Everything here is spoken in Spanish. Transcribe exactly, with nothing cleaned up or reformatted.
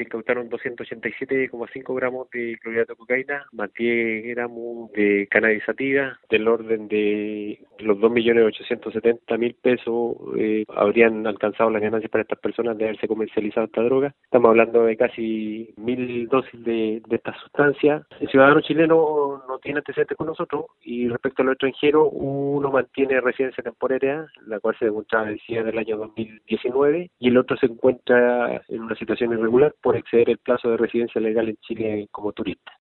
se incautaron doscientos ochenta y siete coma cinco gramos de clorhidrato de cocaína, más diez gramos de cannabis sativa, del orden de los dos millones ochocientos setenta mil pesos eh, habrían alcanzado las ganancias para estas personas de haberse comercializado esta droga. Estamos hablando de casi mil dosis de, de esta sustancia. El ciudadano chileno no tiene antecedentes con nosotros y respecto a los extranjeros, uno mantiene residencia temporaria, la cual se demostraba decía del año dos mil diecinueve, y el otro se encuentra en una situación irregular por exceder el plazo de residencia legal en Chile como turista.